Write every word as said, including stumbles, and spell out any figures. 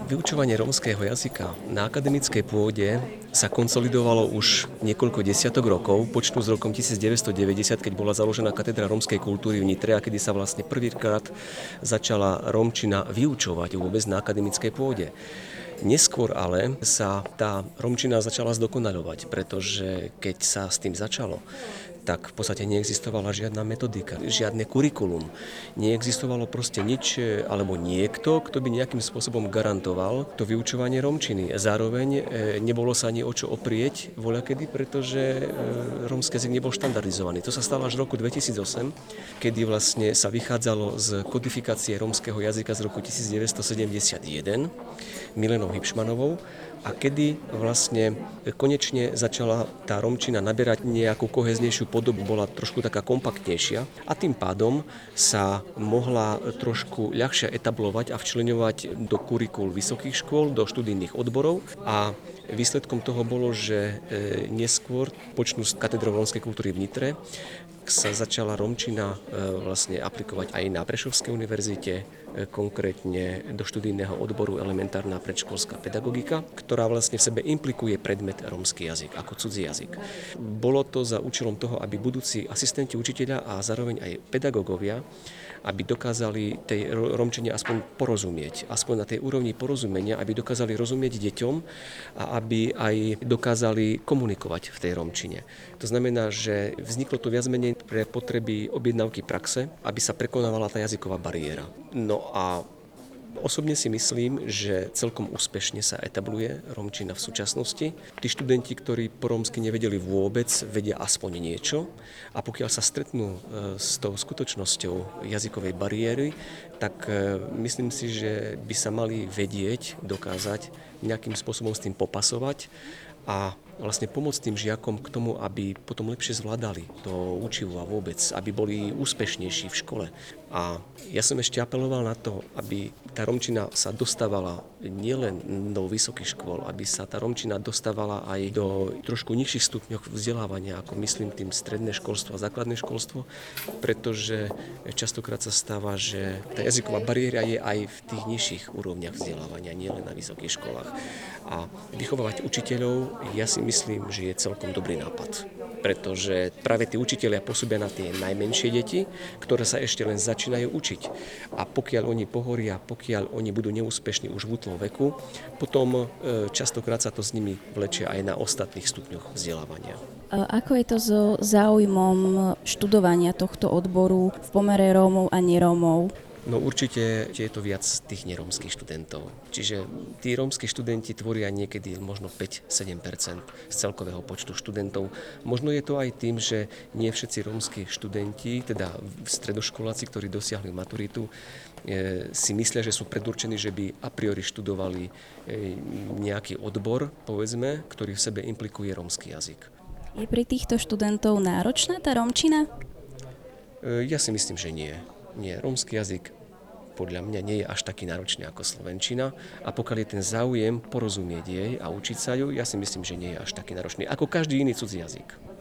Vyučovanie rómskeho jazyka na akademickej pôde sa konsolidovalo už niekoľko desiatok rokov, počnú s rokom devätnásťstodeväťdesiat, keď bola založená katedra rómskej kultúry v Nitre a kedy sa vlastne prvýkrát začala rómčina vyučovať vôbec na akademickej pôde. Neskôr ale sa tá rómčina začala zdokonaľovať, pretože keď sa s tým začalo, tak v podstate neexistovala žiadna metodika, žiadne kurikulum. Neexistovalo proste nič, alebo niekto, kto by nejakým spôsobom garantoval to vyučovanie rómčiny. Zároveň nebolo sa ani o čo oprieť voľakedy, pretože rómsky jazyk nebol štandardizovaný. To sa stalo až v roku dvetisícosem, kedy vlastne sa vychádzalo z kodifikácie rómskeho jazyka z roku devätnásťstosedemdesiatjeden Milenou Hipšmanovou, a kedy vlastne konečne začala tá rómčina naberať nejakú koheznejšiu podobu, bola trošku taká kompaktnejšia a tým pádom sa mohla trošku ľahšie etablovať a včleňovať do kurikúl vysokých škôl, do študijných odborov a výsledkom toho bolo, že neskôr počnú z katedrou rómskej kultúry v Nitre sa začala rómčina vlastne aplikovať aj na Prešovskej univerzite, konkrétne do študijného odboru elementárna predškolská pedagogika, ktorá vlastne v sebe implikuje predmet rómsky jazyk ako cudzí jazyk. Bolo to za účelom toho, aby budúci asistenti učiteľa a zároveň aj pedagógovia, aby dokázali tej rómčine aspoň porozumieť, aspoň na tej úrovni porozumenia, aby dokázali rozumieť deťom a aby aj dokázali komunikovať v tej rómčine. To znamená, že vzniklo to viac menej pre potreby objednávky praxe, aby sa prekonávala tá jazyková bariéra. No a osobne si myslím, že celkom úspešne sa etabluje rómčina v súčasnosti. Tí študenti, ktorí po rómsky nevedeli vôbec, vedia aspoň niečo a pokiaľ sa stretnú s tou skutočnosťou jazykovej bariéry, tak myslím si, že by sa mali vedieť, dokázať nejakým spôsobom s tým popasovať a vlastne pomôcť tým žiakom k tomu, aby potom lepšie zvládali to učivo a vôbec, aby boli úspešnejší v škole. A ja som ešte apeloval na to, aby tá rómčina sa dostávala nielen do vysokých škôl, aby sa tá rómčina dostávala aj do trošku nižších stupňov vzdelávania, ako myslím tým stredné školstvo a základné školstvo, pretože častokrát sa stáva, že tá jazyková bariéra je aj v tých nižších úrovniach vzdelávania, nielen na vysokých školách. A vychovávať učiteľov, ja si myslím, že je celkom dobrý nápad, pretože práve tí učitelia pôsobia na tie najmenšie deti, ktoré sa ešte len začínajú učiť. A pokiaľ oni pohoria, pokiaľ oni budú neúspešní už v útlom veku, potom častokrát sa to s nimi vlečie aj na ostatných stupňoch vzdelávania. Ako je to so záujmom študovania tohto odboru v pomere Rómov a nerómov? No určite je to viac tých nerómskych študentov. Čiže tí rómski študenti tvoria niekedy možno päť až sedem percent z celkového počtu študentov. Možno je to aj tým, že nie všetci rómski študenti, teda stredoškoláci, ktorí dosiahli maturitu, si myslia, že sú predurčení, že by a priori študovali nejaký odbor, povedzme, ktorý v sebe implikuje rómsky jazyk. Je pri týchto študentov náročná tá rómčina? Ja si myslím, že nie. Nie, rómsky jazyk podľa mňa nie je až taký náročný ako slovenčina a pokiaľ je ten záujem porozumieť jej a učiť sa ju, ja si myslím, že nie je až taký náročný ako každý iný cudzí jazyk.